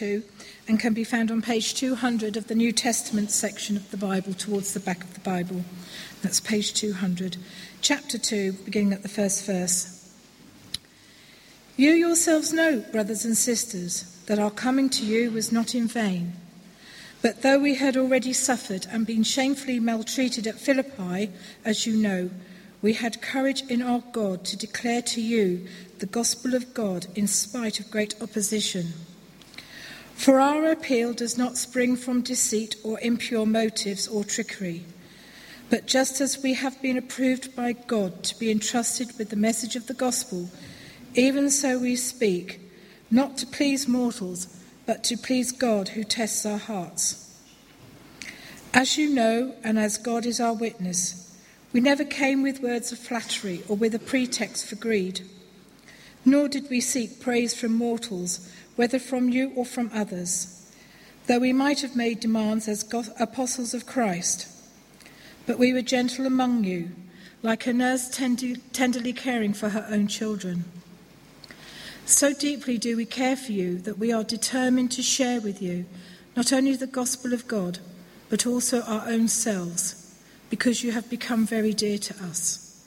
2 and can be found on page 200 of the New Testament section of the Bible towards the back of the Bible. That's page 200. Chapter 2, beginning at the first verse. You yourselves know, brothers and sisters, that our coming to you was not in vain. But though we had already suffered and been shamefully maltreated at Philippi, as you know, we had courage in our God to declare to you the gospel of God in spite of great opposition. For our appeal does not spring from deceit or impure motives or trickery, but just as we have been approved by God to be entrusted with the message of the gospel, even so we speak, not to please mortals, but to please God who tests our hearts. As you know, and as God is our witness, we never came with words of flattery or with a pretext for greed, nor did we seek praise from mortals, whether from you or from others, though we might have made demands as apostles of Christ. But we were gentle among you, like a nurse tenderly caring for her own children. So deeply do we care for you that we are determined to share with you not only the gospel of God, but also our own selves, because you have become very dear to us.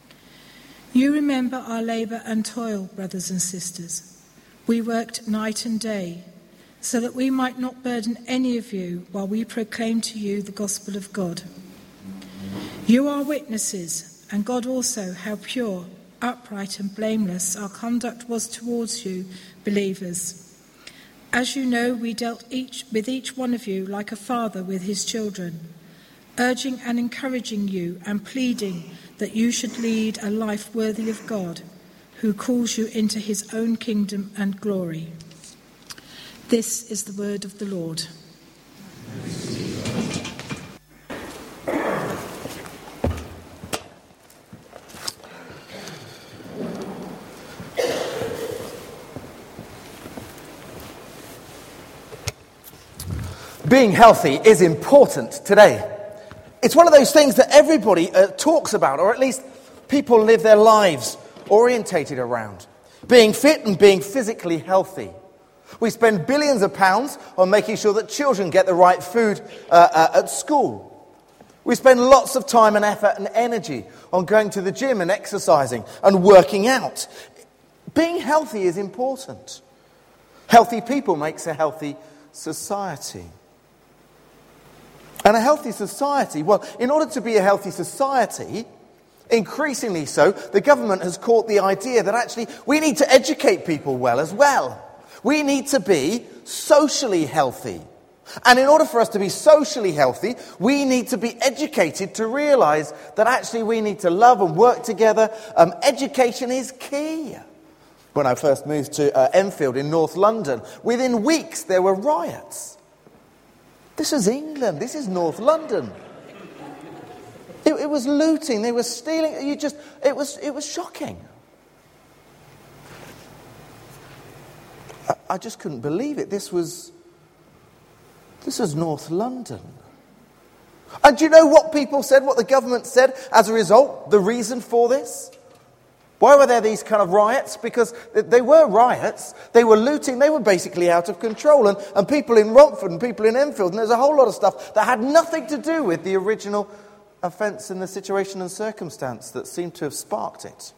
You remember our labour and toil, brothers and sisters. We worked night and day, so that we might not burden any of you while we proclaim to you the gospel of God. You are witnesses, and God also, how pure, upright and blameless our conduct was towards you, believers. As you know, we dealt with each one of you like a father with his children, urging and encouraging you and pleading that you should lead a life worthy of God, who calls you into his own kingdom and glory. This is the word of the Lord. Being healthy is important today. It's one of those things that everybody talks about, or at least people live their lives orientated around. Being fit and being physically healthy. We spend billions of pounds on making sure that children get the right food at school. We spend lots of time and effort and energy on going to the gym and exercising and working out. Being healthy is important. Healthy people makes a healthy society. And a healthy society, well, in order to be a healthy society, increasingly so, the government has caught the idea that actually we need to educate people well as well. We need to be socially healthy. And in order for us to be socially healthy, we need to be educated to realise that actually we need to love and work together. Education is key. When I first moved to Enfield in North London, within weeks there were riots. This is England. This is North London. It was looting. They were stealing. It was shocking. I just couldn't believe it. This was North London. And do you know what people said, what the government said as a result, the reason for this? Why were there these kind of riots? Because they were riots, they were looting, they were basically out of control. And people in Romford and people in Enfield, and there's a whole lot of stuff that had nothing to do with the original offence and the situation and circumstance that seemed to have sparked it.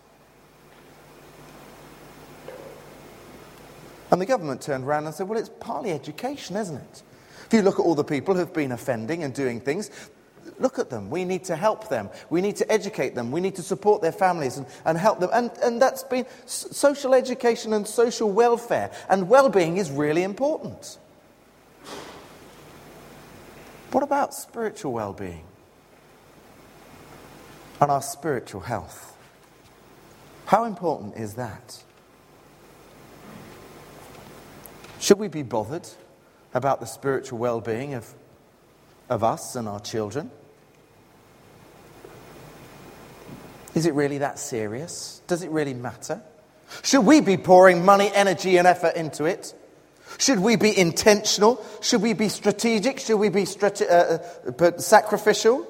And the government turned around and said, well, it's partly education, isn't it? If you look at all the people who've been offending and doing things, look at them. We need to help them. We need to educate them. We need to support their families and help them. And that's been social education and social welfare. And well-being is really important. What about spiritual well-being? And our spiritual health? How important is that? Should we be bothered about the spiritual well-being of us and our children? Is it really that serious? Does it really matter? Should we be pouring money, energy and effort into it? Should we be intentional? Should we be strategic? Should we be sacrificial?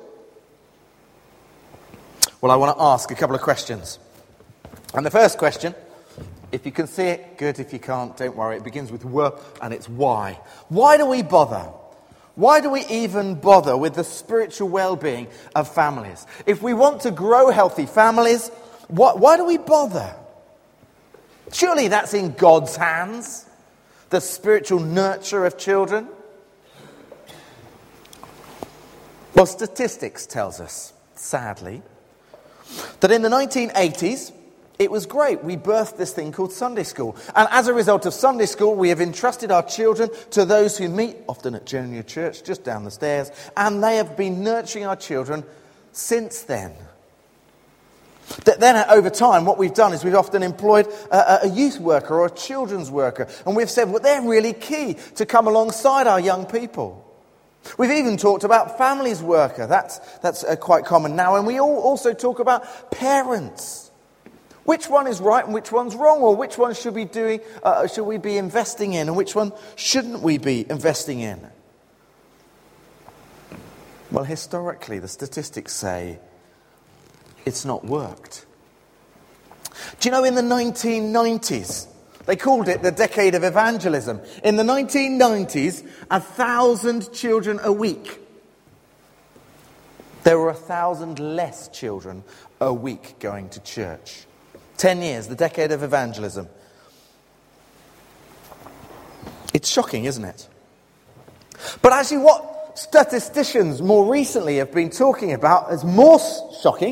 Well, I want to ask a couple of questions. And the first question If you can see it, good. If you can't, don't worry. It begins with W and it's why. Why do we bother? Why do we even bother with the spiritual well-being of families? If we want to grow healthy families, why do we bother? Surely that's in God's hands, the spiritual nurture of children. Well, statistics tells us, sadly, that in the 1980s, it was great. We birthed this thing called Sunday school. And as a result of Sunday school, we have entrusted our children to those who meet, often at Junior Church, just down the stairs. And they have been nurturing our children since then. Then over time, what we've done is we've often employed a youth worker or a children's worker. And we've said, well, they're really key to come alongside our young people. We've even talked about families worker. That's quite common now. And we also talk about parents. Which one is right and which one's wrong? Or which one should we be investing in and which one shouldn't we be investing in? Well, historically, the statistics say it's not worked. Do you know, in the 1990s, they called it the decade of evangelism. In the 1990s, 1,000 children a week. There were 1,000 less children a week going to church. 10 years, the decade of evangelism. It's shocking, isn't it? But actually what statisticians more recently have been talking about as more shocking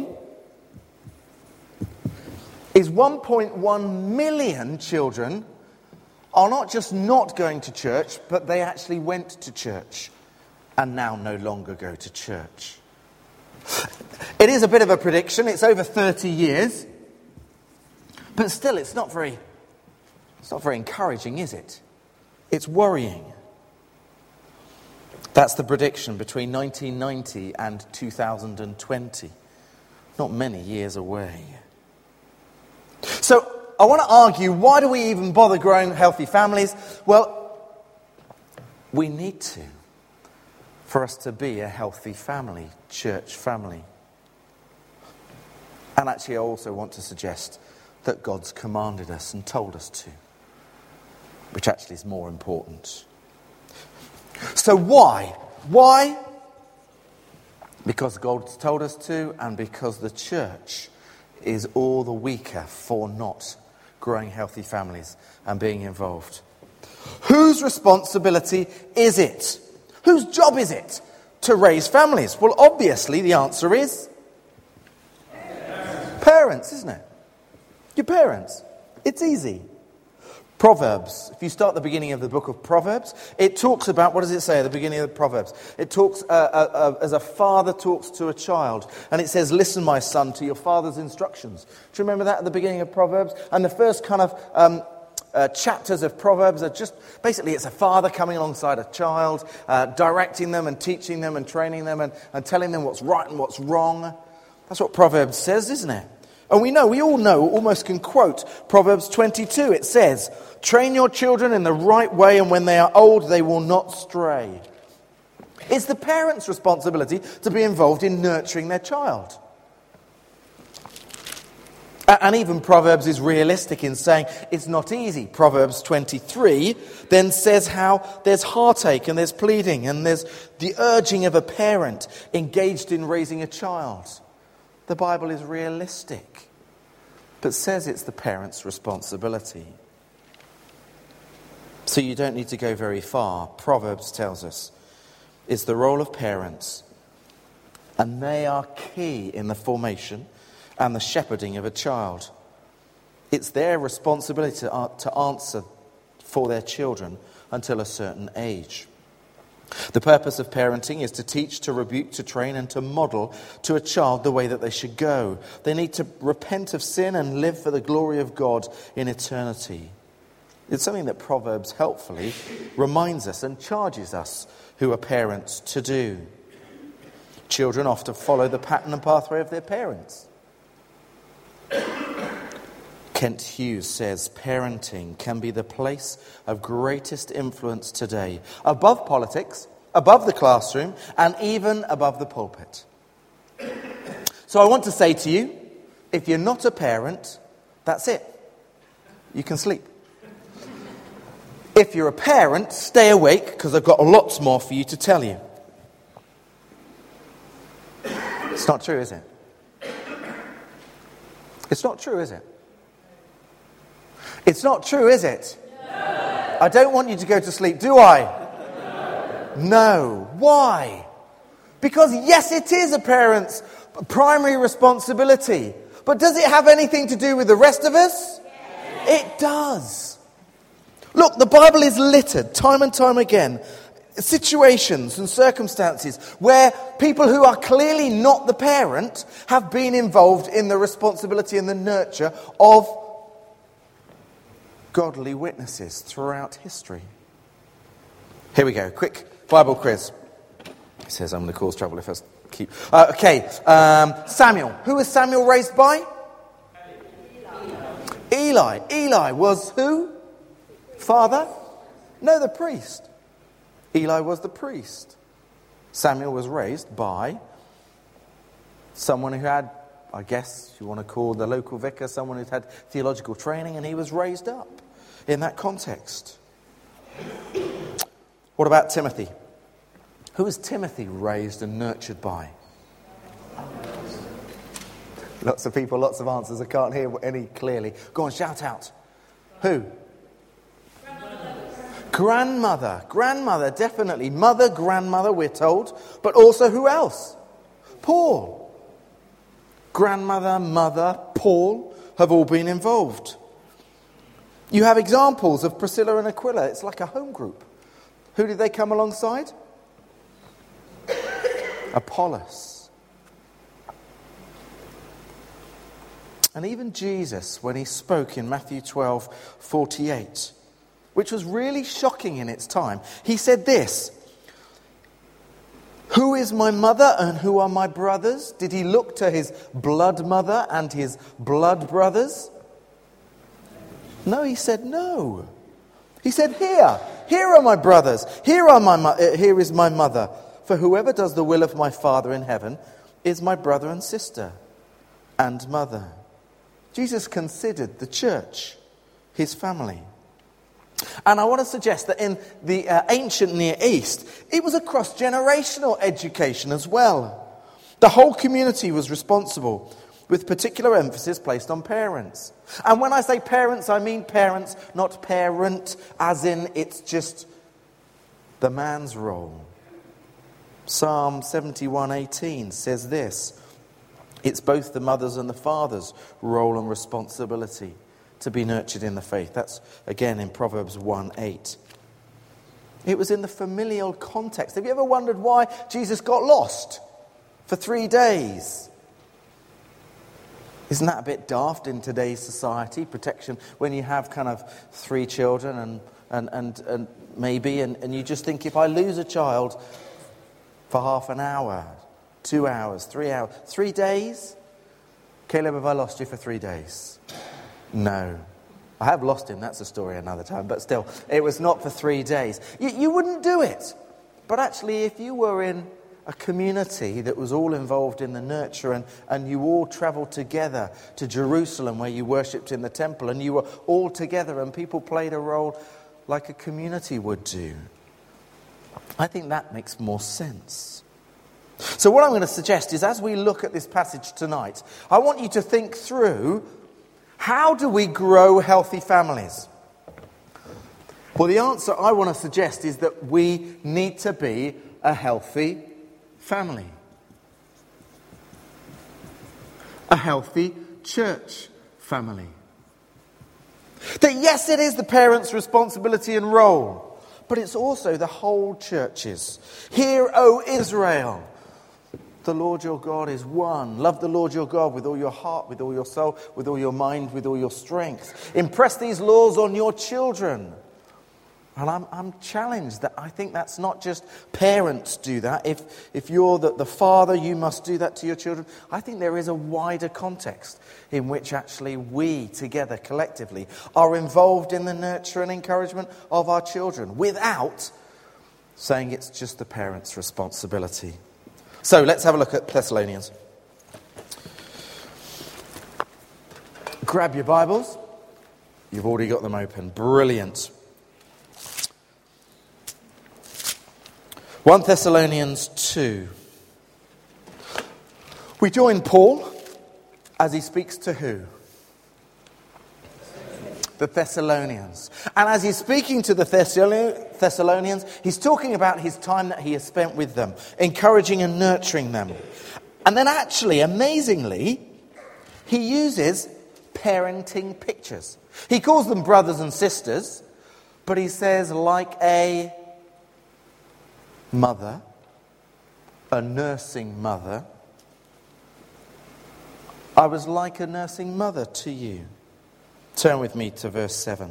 is 1.1 million children are not just not going to church, but they actually went to church and now no longer go to church. It is a bit of a prediction. It's over 30 years. But still, it's not very encouraging, is it? It's worrying. That's the prediction between 1990 and 2020. Not many years away. So, I want to argue, why do we even bother growing healthy families? Well, we need to, for us to be a healthy family, church family. And actually, I also want to suggest that God's commanded us and told us to, which actually is more important. So why? Why? Because God's told us to, and because the church is all the weaker for not growing healthy families and being involved. Whose responsibility is it? Whose job is it to raise families? Well, obviously the answer is parents, isn't it? Your parents. It's easy. Proverbs. If you start at the beginning of the book of Proverbs, it talks about, what does it say at the beginning of the Proverbs? It talks as a father talks to a child. And it says, listen, my son, to your father's instructions. Do you remember that at the beginning of Proverbs? And the first kind of chapters of Proverbs are just, basically it's a father coming alongside a child, directing them and teaching them and training them and telling them what's right and what's wrong. That's what Proverbs says, isn't it? And we all know, almost can quote Proverbs 22. It says, train your children in the right way, and when they are old, they will not stray. It's the parents' responsibility to be involved in nurturing their child. And even Proverbs is realistic in saying it's not easy. Proverbs 23 then says how there's heartache and there's pleading and there's the urging of a parent engaged in raising a child. The Bible is realistic, but says it's the parent's responsibility. So you don't need to go very far. Proverbs tells us it's the role of parents, and they are key in the formation and the shepherding of a child. It's their responsibility to answer for their children until a certain age. The purpose of parenting is to teach, to rebuke, to train, and to model to a child the way that they should go. They need to repent of sin and live for the glory of God in eternity. It's something that Proverbs helpfully reminds us and charges us who are parents to do. Children often follow the pattern and pathway of their parents. Kent Hughes says parenting can be the place of greatest influence today, above politics, above the classroom, and even above the pulpit. So I want to say to you, if you're not a parent, that's it. you can sleep. If you're a parent, stay awake, because I've got lots more for you to tell you. It's not true, is it? It's not true, is it? It's not true, is it? No. I don't want you to go to sleep, do I? No. Why? Because yes, it is a parent's primary responsibility. But does it have anything to do with the rest of us? Yes. It does. Look, the Bible is littered time and time again. Situations and circumstances where people who are clearly not the parent have been involved in the responsibility and the nurture of godly witnesses throughout history. Here we go. Quick Bible quiz. It says I'm going to cause trouble if I keep... Samuel. Who was Samuel raised by? Eli. Eli was who? Father? No, the priest. Eli was the priest. Samuel was raised by someone who had, I guess you want to call the local vicar, someone who'd had theological training, and he was raised up in that context. What about Timothy? Who was Timothy raised and nurtured by? Lots of people, lots of answers. I can't hear any clearly. Go on, shout out. Who? Grandmother, definitely. Mother, grandmother, we're told. But also who else? Paul. Grandmother, mother, Paul have all been involved. You have examples of Priscilla and Aquila. It's like a home group. Who did they come alongside? Apollos. And even Jesus, when he spoke in Matthew 12:48, which was really shocking in its time, he said this: "Who is my mother and who are my brothers?" Did he look to his blood mother and his blood brothers? No, he said no. He said, here are my brothers, here is my mother. For whoever does the will of my Father in heaven is my brother and sister and mother. Jesus considered the church his family. And I want to suggest that in the ancient Near East, it was a cross-generational education as well. The whole community was responsible, with particular emphasis placed on parents. And when I say parents, I mean parents, not parent, as in it's just the man's role. Psalm 71:18 says this: it's both the mother's and the father's role and responsibility to be nurtured in the faith. That's again in Proverbs 1:8. It was in the familial context. Have you ever wondered why Jesus got lost for 3 days? Isn't that a bit daft in today's society? Protection, when you have kind of 3 children and maybe, and you just think, if I lose a child for half an hour, 2 hours, 3 hours, 3 days? Caleb, have I lost you for 3 days? No. I have lost him, that's a story another time, but still, it was not for 3 days. You wouldn't do it. But actually, if you were in a community that was all involved in the nurture and you all travelled together to Jerusalem where you worshipped in the temple and you were all together and people played a role like a community would do, I think that makes more sense. So what I'm going to suggest is, as we look at this passage tonight, I want you to think through, how do we grow healthy families? Well, the answer I want to suggest is that we need to be a healthy family. A healthy church family. That yes, it is the parents' responsibility and role, but it's also the whole church's. Hear, O Israel, the Lord your God is one. Love the Lord your God with all your heart, with all your soul, with all your mind, with all your strength. Impress these laws on your children. And I'm challenged that I think that's not just parents do that. If you're the father, you must do that to your children. I think there is a wider context in which actually we together collectively are involved in the nurture and encouragement of our children without saying it's just the parents' responsibility. So let's have a look at You've already got them open. Brilliant. 1 Thessalonians 2. We join Paul as he speaks to who? The Thessalonians. And as he's speaking to the Thessalonians, he's talking about his time that he has spent with them, encouraging and nurturing them. And then actually, amazingly, he uses parenting pictures. He calls them brothers and sisters, but he says like a mother, a nursing mother. I was like a nursing mother to you. Turn with me to verse 7.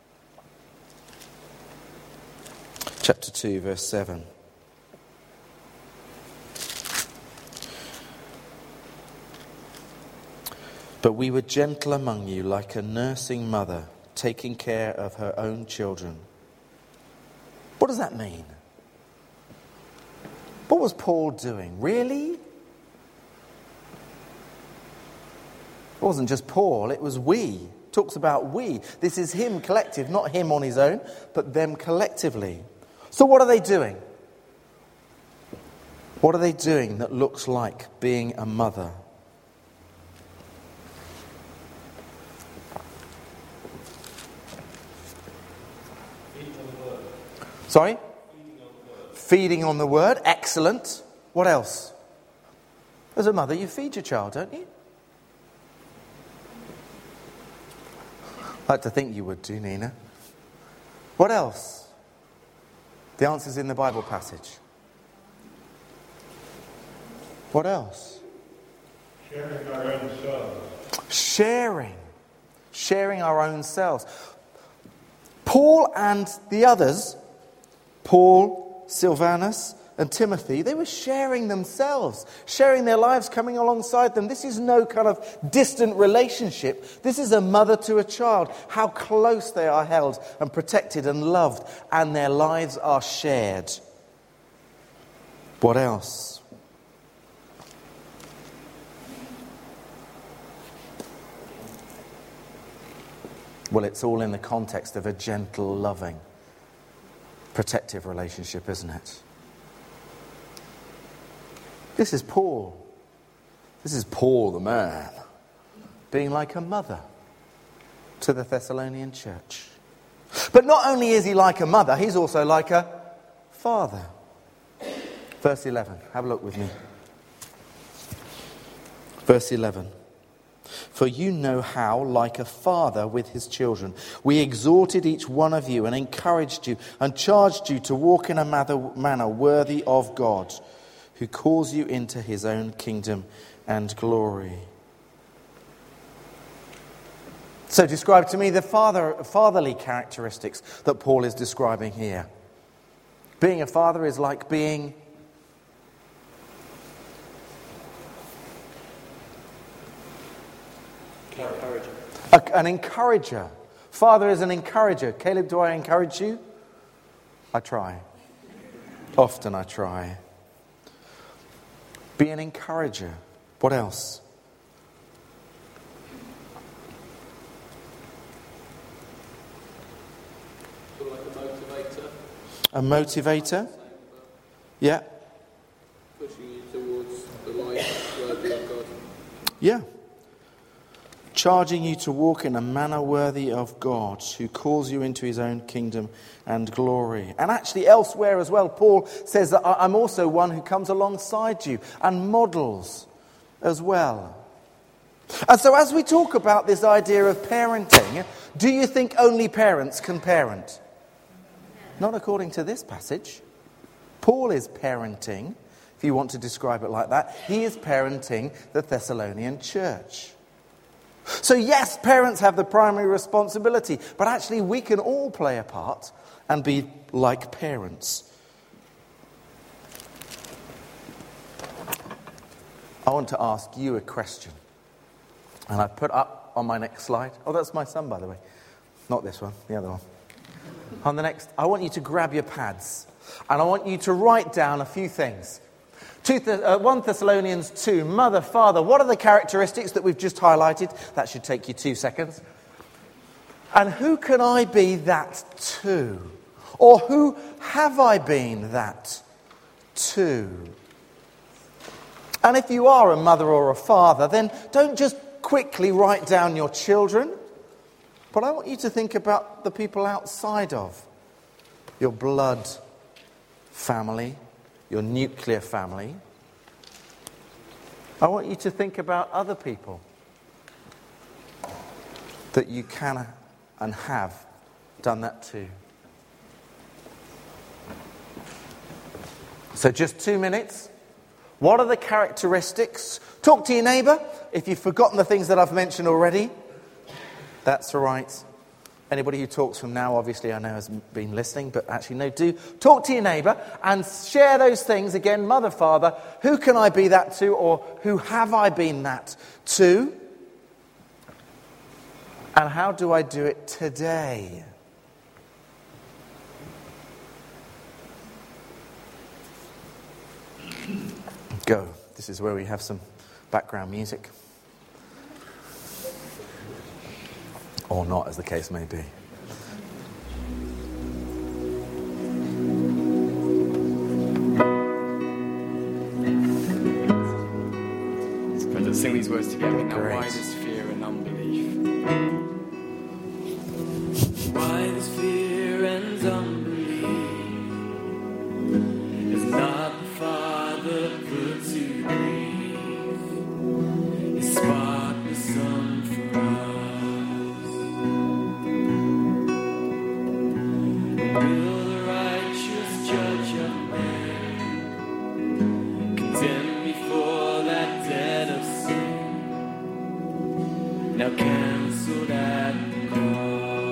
Chapter 2, verse 7. But we were gentle among you, like a nursing mother, taking care of her own children. What does that mean? What was Paul doing? Really? It wasn't just Paul, it was we. It talks about we. This is him collective, not him on his own, but them collectively. So what are they doing? What are they doing that looks like being a mother? Sorry? Feeding on the word. Excellent. What else? As a mother, you feed your child, don't you? I'd like to think you would do, Nina. What else? The answer's in the Bible passage. What else? Sharing our own selves. Sharing our own selves. Paul and the others, Paul, Silvanus, and Timothy, they were sharing themselves, sharing their lives, coming alongside them. This is no kind of distant relationship. This is a mother to a child. How close they are held and protected and loved, and their lives are shared. What else? Well, it's all in the context of a gentle, loving, protective relationship, isn't it? This is Paul. This is Paul the man, being like a mother to the Thessalonian church. But not only is he like a mother, he's also like a father. Verse 11. Have a look with me. Verse 11. For you know how, like a father with his children, we exhorted each one of you and encouraged you and charged you to walk in a manner worthy of God, who calls you into his own kingdom and glory. So describe to me the fatherly characteristics that Paul is describing here. Being a father is like being an encourager. Father is an encourager. Caleb, do I encourage you? I try. Often I try. Be an encourager. What else? Like a motivator. A motivator? Yeah. Pushing you towards the life worthy of God. Yeah. Charging you to walk in a manner worthy of God, who calls you into his own kingdom and glory. And actually elsewhere as well, Paul says that I'm also one who comes alongside you and models as well. And so as we talk about this idea of parenting, do you think only parents can parent? Not according to this passage. Paul is parenting, if you want to describe it like that. He is parenting the Thessalonian church. So yes, parents have the primary responsibility, but actually we can all play a part and be like parents. I want to ask you a question. And I've put up on my next slide. Oh, that's my son, by the way. Not this one, the other one. On the next, I want you to grab your pads. And I want you to write down a few things. 1 Thessalonians 2, mother, father. What are the characteristics that we've just highlighted? That should take you 2 seconds. And who can I be that to? Or who have I been that to? And if you are a mother or a father, then don't just quickly write down your children, but I want you to think about the people outside of your blood family, your nuclear family. I want you to think about other people that you can and have done that to. So just 2 minutes. What are the characteristics? Talk to your neighbour. If you've forgotten the things that I've mentioned already, that's all right. Anybody who talks from now, obviously, I know has been listening, but actually, no, do talk to your neighbour and share those things. Again, mother, father, who can I be that to, or who have I been that to? And how do I do it today? Go. This is where we have some background music. Or not, as the case may be. Let's sing these words together. Now, Great. why does fear and unbelief? Why does fear and unbelief is not the Father put to grief? He sparked the sun for us. Will the righteous judge of men condemn before that debt of sin? Now cancelled at the cross.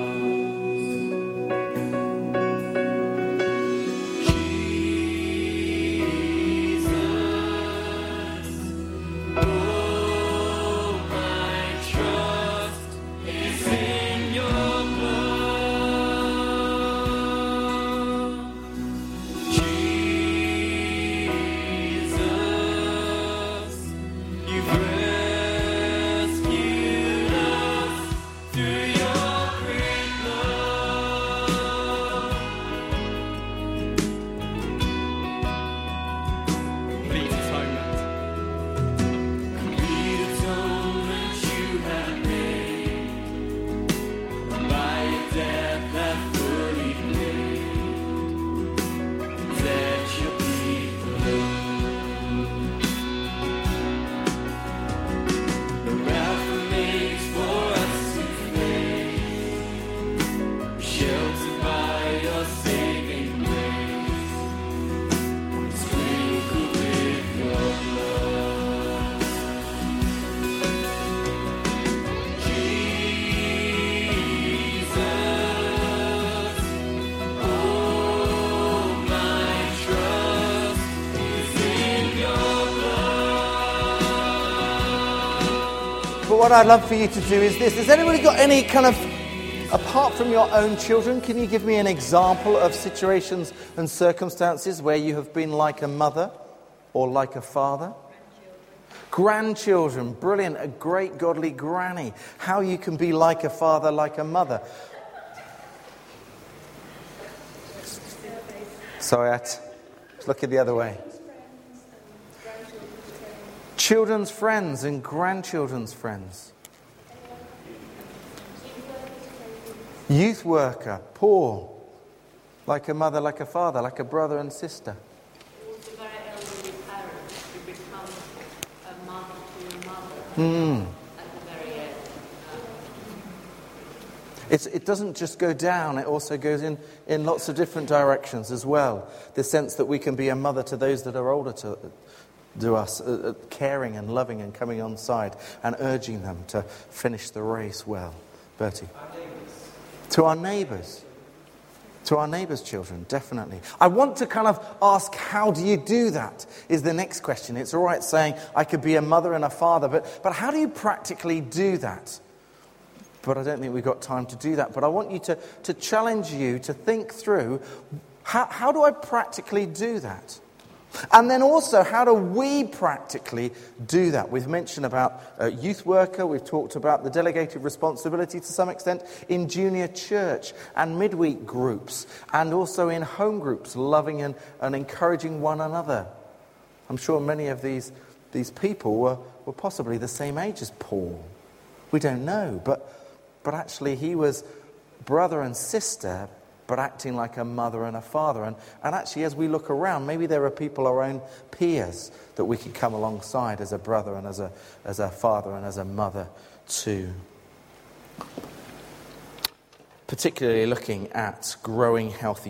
But what I'd love for you to do is this. Has anybody got any kind of, apart from your own children, can you give me an example of situations and circumstances where you have been like a mother or like a father? Grandchildren, brilliant, a great godly granny. How you can be like a father, like a mother. Sorry, I was looking the other way. Children's friends and grandchildren's friends. Youth worker, poor. Like a mother, like a father, like a brother and sister. Also very elderly parents who become a mother to a mother at the very end. It doesn't just go down, it also goes in lots of different directions as well. The sense that we can be a mother to those that are older to us, caring and loving and coming on side and urging them to finish the race well. Bertie? To our neighbours. To our neighbours' children, definitely. I want to kind of ask, how do you do that, is the next question. It's all right saying, I could be a mother and a father, but how do you practically do that? But I don't think we've got time to do that. But I want you to challenge you to think through, how do I practically do that? And then also, how do we practically do that? We've mentioned about youth worker. We've talked about the delegated responsibility to some extent in junior church and midweek groups, and also in home groups, loving and encouraging one another. I'm sure many of these people were possibly the same age as Paul. We don't know, but actually he was brother and sister, but acting like a mother and a father. And actually, as we look around, maybe there are people, our own peers, that we could come alongside as a brother and as a father and as a mother too. Particularly looking at growing healthy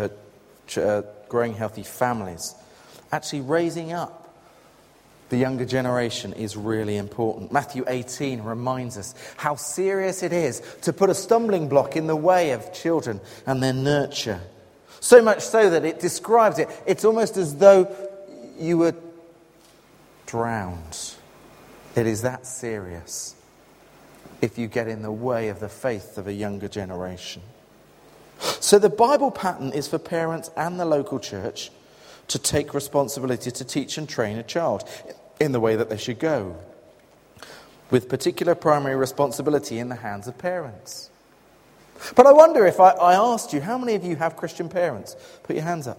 families. Actually, raising up the younger generation is really important. Matthew 18 reminds us how serious it is to put a stumbling block in the way of children and their nurture. So much so that it describes it. It's almost as though you were drowned. It is that serious if you get in the way of the faith of a younger generation. So the Bible pattern is for parents and the local church to take responsibility to teach and train a child in the way that they should go, with particular primary responsibility in the hands of parents. But I wonder, if I asked you, how many of you have Christian parents? Put your hands up.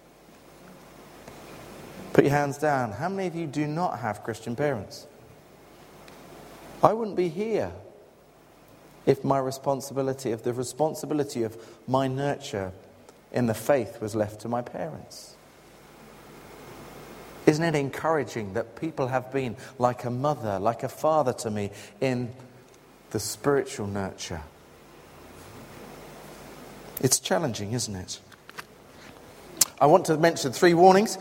Put your hands down. How many of you do not have Christian parents? I wouldn't be here if the responsibility of my nurture in the faith was left to my parents. Isn't it encouraging that people have been like a mother, like a father to me in the spiritual nurture? It's challenging, isn't it? I want to mention 3 warnings.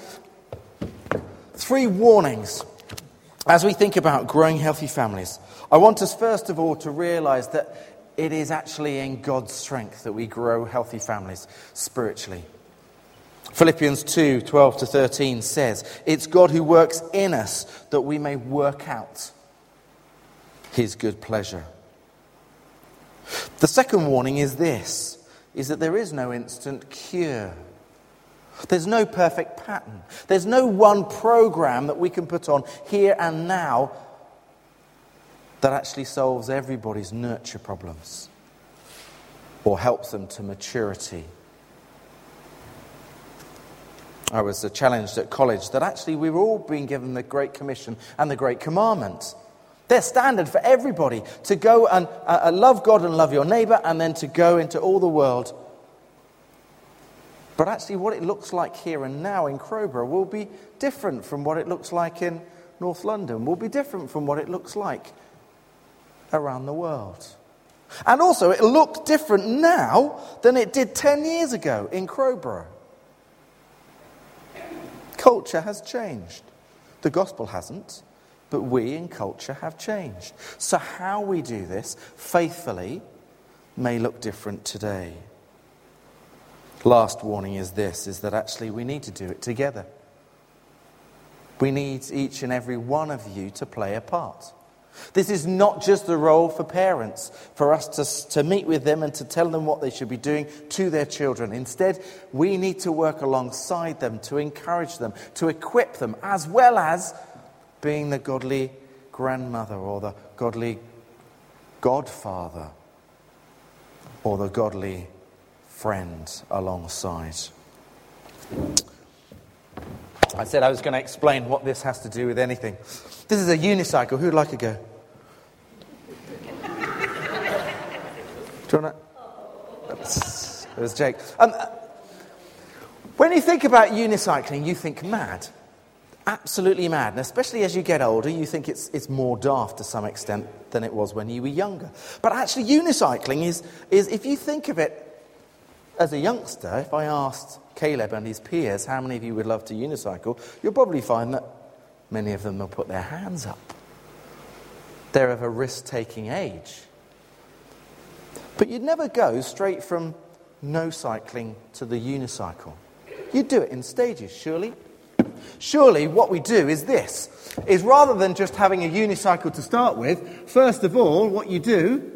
3 warnings as we think about growing healthy families. I want us first of all to realise that it is actually in God's strength that we grow healthy families spiritually. Philippians 2:12-13 says, it's God who works in us that we may work out his good pleasure. The second warning is that there is no instant cure. There's no perfect pattern. There's no one program that we can put on here and now that actually solves everybody's nurture problems or helps them to maturity. I was challenged at college that actually we were all being given the Great Commission and the Great Commandment. They're standard for everybody to go and love God and love your neighbour, and then to go into all the world. But actually what it looks like here and now in Crowborough will be different from what it looks like in North London, will be different from what it looks like around the world. And also it'll look different now than it did 10 years ago in Crowborough. Culture has changed. The gospel hasn't, but we in culture have changed. So how we do this faithfully may look different today. Last warning is that actually we need to do it together. We need each and every one of you to play a part. This is not just a role for parents, for us to meet with them and to tell them what they should be doing to their children. Instead, we need to work alongside them, to encourage them, to equip them, as well as being the godly grandmother or the godly godfather or the godly friend alongside. I said I was going to explain what this has to do with anything. This is a unicycle. Who'd like to go? Do you want to? It was Jake. When you think about unicycling, you think mad. Absolutely mad. And especially as you get older, you think it's more daft to some extent than it was when you were younger. But actually unicycling is if you think of it as a youngster, if I asked Caleb and his peers how many of you would love to unicycle, you'll probably find that many of them will put their hands up. They're of a risk-taking age. But you'd never go straight from no cycling to the unicycle. You'd do it in stages, surely? Surely what we do is rather than just having a unicycle to start with, first of all, what you do...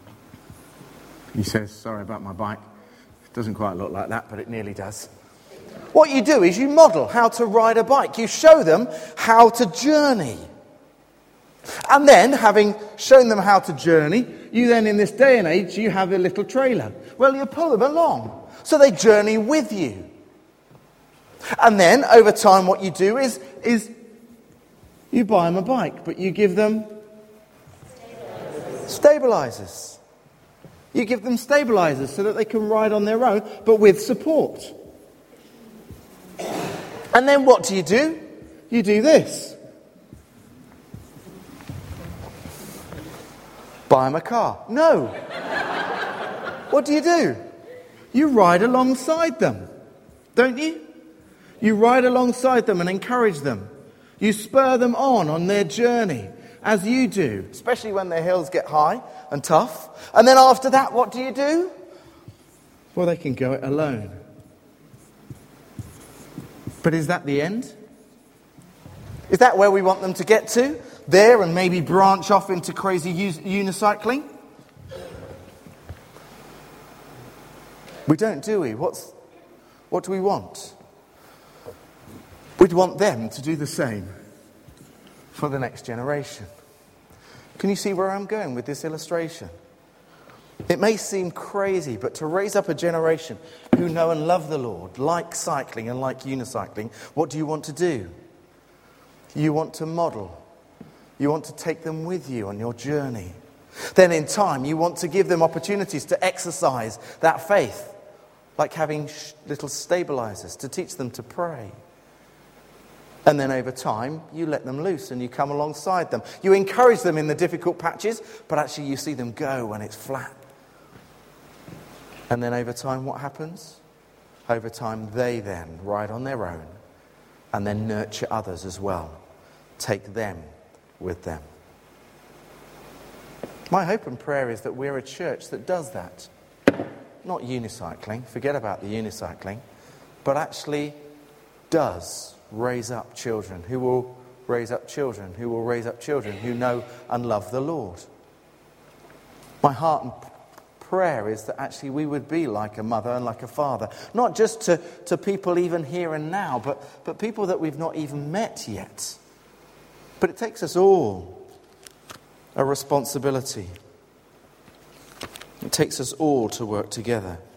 He says, sorry about my bike. It doesn't quite look like that, but it nearly does. What you do is you model how to ride a bike. You show them how to journey. And then, having shown them how to journey, you then, in this day and age, you have a little trailer. Well, you pull them along, so they journey with you. And then, over time, what you do is you buy them a bike, but you give them stabilizers. You give them stabilizers so that they can ride on their own, but with support. And then what do? You do this. Buy them a car. No. What do? You ride alongside them, don't you? You ride alongside them and encourage them. You spur them on their journey, as you do, especially when their hills get high and tough. And then after that, what do? Well, they can go it alone. But is that the end? Is that where we want them to get to? There, and maybe branch off into crazy unicycling? We don't, do we? What do we want? We'd want them to do the same for the next generation. Can you see where I'm going with this illustration? It may seem crazy, but to raise up a generation who know and love the Lord, like cycling and like unicycling, what do you want to do? You want to model. You want to take them with you on your journey. Then in time, you want to give them opportunities to exercise that faith, like having little stabilizers to teach them to pray. And then over time, you let them loose and you come alongside them. You encourage them in the difficult patches, but actually you see them go when it's flat. And then over time, what happens? Over time, they then ride on their own and then nurture others as well. Take them with them. My hope and prayer is that we're a church that does that. Not unicycling, forget about the unicycling, but actually does raise up children who will raise up children who will raise up children who know and love the Lord. My heart and prayer is that actually we would be like a mother and like a father, not just to people even here and now, but people that we've not even met yet. But it takes us all a responsibility. It takes us all to work together.